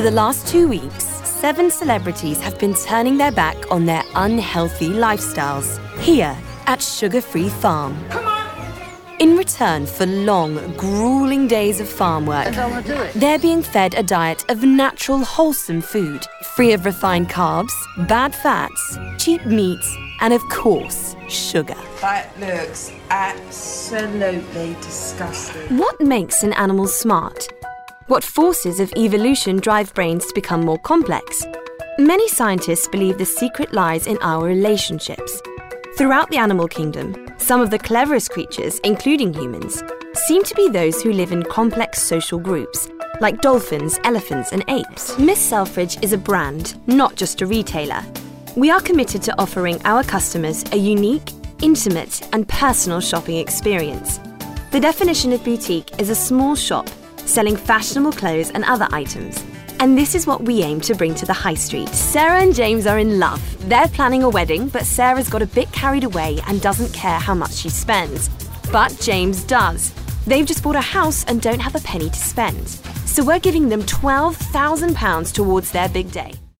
For the last 2 weeks, 7 celebrities have been turning their back on their unhealthy lifestyles here at Sugar Free Farm. In return for long, grueling days of farm work, they're being fed a diet of natural, wholesome food, free of refined carbs, bad fats, cheap meats, and of course, sugar. That looks absolutely disgusting. What makes an animal smart? What forces of evolution drive brains to become more complex? Many scientists believe the secret lies in our relationships. Throughout the animal kingdom, some of the cleverest creatures, including humans, seem to be those who live in complex social groups, like dolphins, elephants, and apes. Miss Selfridge is a brand, not just a retailer. We are committed to offering our customers a unique, intimate, and personal shopping experience. The definition of boutique is a small shop selling fashionable clothes and other items. And this is what we aim to bring to the high street. Sarah and James are in love. They're planning a wedding, but Sarah's got a bit carried away and doesn't care how much she spends. But James does. They've just bought a house and don't have a penny to spend. So we're giving them £12,000 towards their big day.